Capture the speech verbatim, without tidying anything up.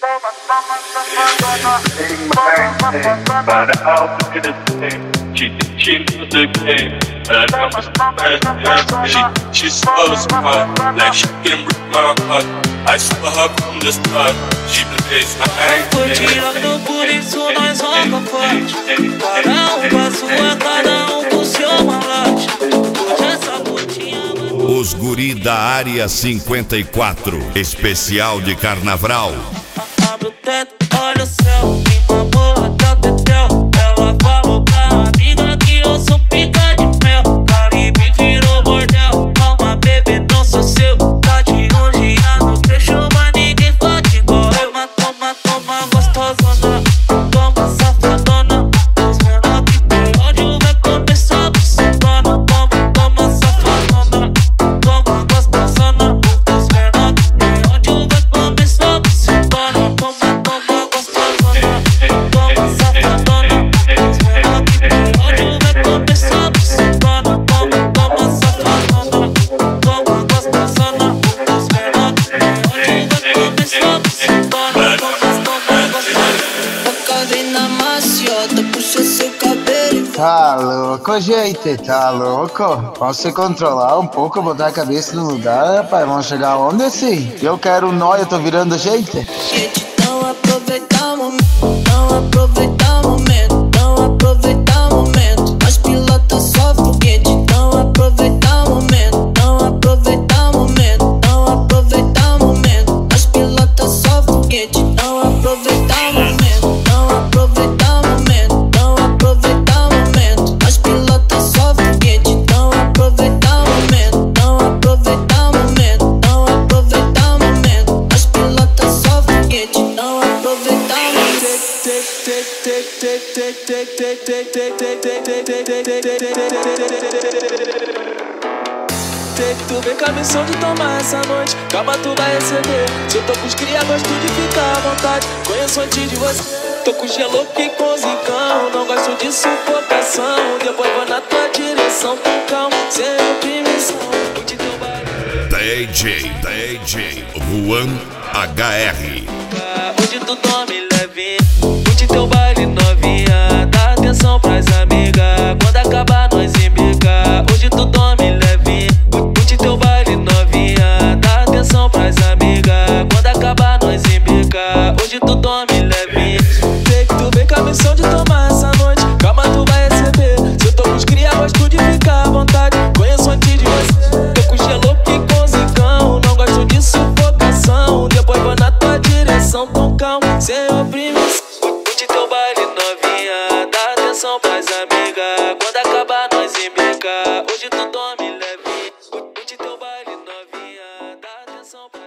By the house in the same, she she knows the game. And I know she she so smart, like she can break my heart. I saw her from the start. She plays my hand. Tô tirando, por isso nós roca forte. Cada um com a sua, cada um com seu malote. Hoje essa putinha. Os guri da área cinquenta e quatro, especial de carnaval. Abre o teto, olha o céu, me mamou até o tetel. Ela falou pra amiga que eu sou pica de mel. Caribe virou bordel, calma bebê, não sou seu. Tá de onze anos, fechou, mas ninguém fode igual eu. Toma, toma, toma, gostosona, toma, safadona. Os menor que tem ódio vai começar a bucetona. Toma, toma, safadona, toma, gostosona. Os menor que tem ódio vai começar a bucetona. Toma, toma, gostosona, toma, safadona. Os menor que tem ódio vai começar a bucetona. Toma, toma, safadona, toma, gostosona. Os menor que tem ódio vai começar a bucetona. Acordei na maciota, puxa seu cabelo. Tá louco, gente, tá louco? Vamos se controlar um pouco, botar a cabeça no lugar, rapaz. Vamos chegar onde assim? Eu quero um nó, eu tô virando gente. Gente, não aproveita o momento, não aproveita o momento, não aproveita o momento. Nós pilota só foguete, não aproveita o momento, não aproveita o momento, não aproveita o momento. Nós pilota só foguete, não aproveita o momento, não aproveita o momento, não aproveita o momento. Nós pilota só foguete, não aproveita o momento, não aproveita o momento, não aproveita o momento. Nós pilota só foguete, não aproveita o momento. Tu vem com a missão de tomar essa noite, calma, tu vai receber. Se eu tô com os cria, gosto de ficar à vontade. Conheço antes de você. Tô com gelo que com zicão, não gosto de sufocação. Depois vou na tua direção com calma, sem oprimição. Curte teu baile. D J, D J, Juan H R. Hoje tu dorme leve, curte teu baile novinha. Dá atenção pras amigas, quando acabar nós embica. Hoje tu dorme leve, curte teu baile novinha. Dá atenção pras amigas, quando acabar nós embica. Hoje tu dorme leve. Sei que tu vem com a missão de tomar essa noite, calma, tu vai receber. Se eu tô com os cria, gosto de ficar à vontade. Conheço antes de você. Tô com gelo que com zicão, não gosto de sufocação. Depois vou na tua direção com calma, sem oprimição. Curte teu baile novinha, dá atenção pras amigas, quando acabar nós embica. Hoje tu dorme leve. Curte teu baile novinha, dá atenção pras